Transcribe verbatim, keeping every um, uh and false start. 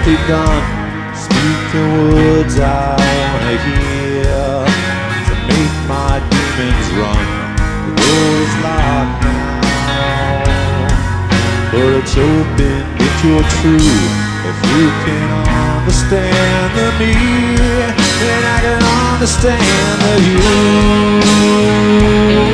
begun. Speak the words I wanna hear to make my demons run. The door is locked now, but it's open if you're true. If you can understand the me, then I can understand the you.